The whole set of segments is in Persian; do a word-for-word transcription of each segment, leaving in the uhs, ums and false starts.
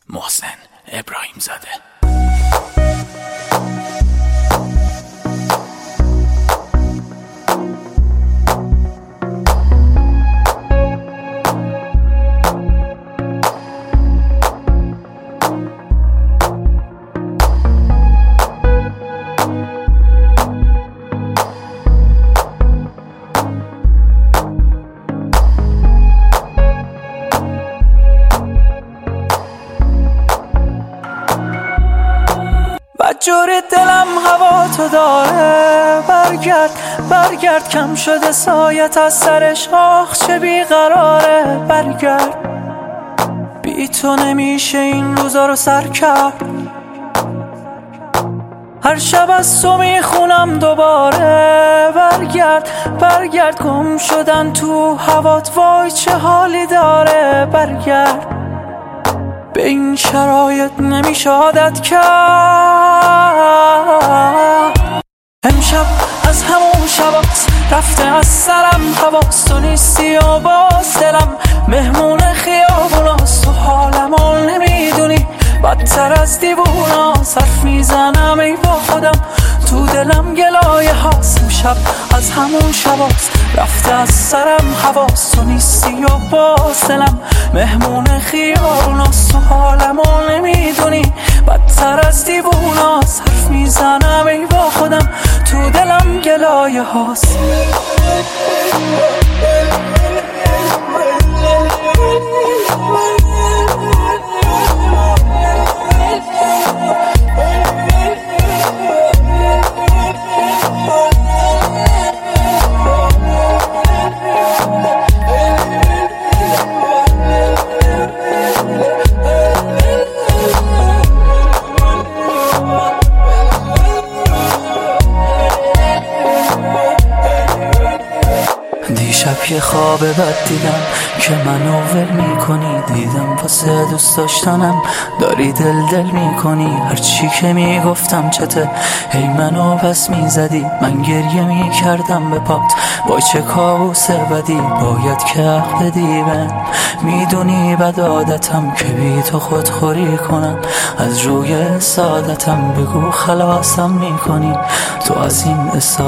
محسن ابراهیم زاده. جوری دلم هوا تو داره، برگرد برگرد کم شده سایت از سرش، آخ چه بیقراره. برگرد بی تو نمیشه این روزا رو سر کرد، هر شب از تو میخونم دوباره. برگرد برگرد گم شدن تو هوات، وای چه حالی داره. برگرد به این شرایط نمیشه عادت کرد. امشب از همون شباست رفته از سرم حواس، تو نیستی و باز دلم مهمون خیابوناست. تو حالمو نمیدونی بدتر از دیوونا، حرف میزنم ای با خودم تو دلم گلایه هاست. امشب از همون شباست رفته از سرم حواس، تو نیستی و باز دلم مهمون خیابوناست. تو حالمو نمیدونی بدتر از دیووناست، حرف میزنم ای با خودم تو دلم گلایه هاست. دیشب یه خواب بد دیدم که منو ول میکنی، دیدم واسه دوست داشتنم داری دل دل میکنی. هرچی که میگفتم چته هی منو پس میزدی، من گریه میکردم به پات وای چه کابوس بدی. باید که حق بدی من، میدونی بد عادتم که بی تو خودخوری کنم. از روی سعادتم بگو خلاصم میکنی تو از این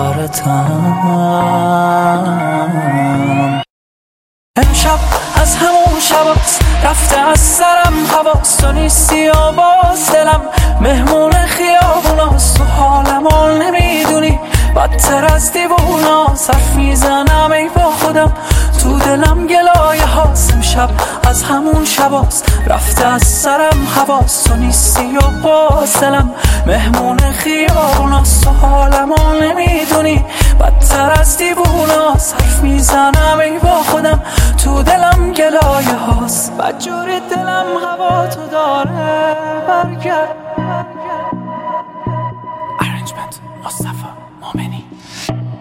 اسارتم. امشب از همون شباست رفته از سرم حواس، تو نیستی و باز دلم مهمون خیابوناست. تو حالمو نمیدونی بدتر از دیووناست، حرف میزنم ای با خودم تو دلم گلایه هاست. امشب از همون شباست رفته از سرم حواس، تو نیستی و باز دلم مهمون خیابوناست. تو حالمو نمیدونی بدتر از دیووناست، حرف میزنم ای با خودم تو دلم گلایه هاست. بدجوری دلم هوا تو داره. برگرد ارنجمنت مصطفی مومنی.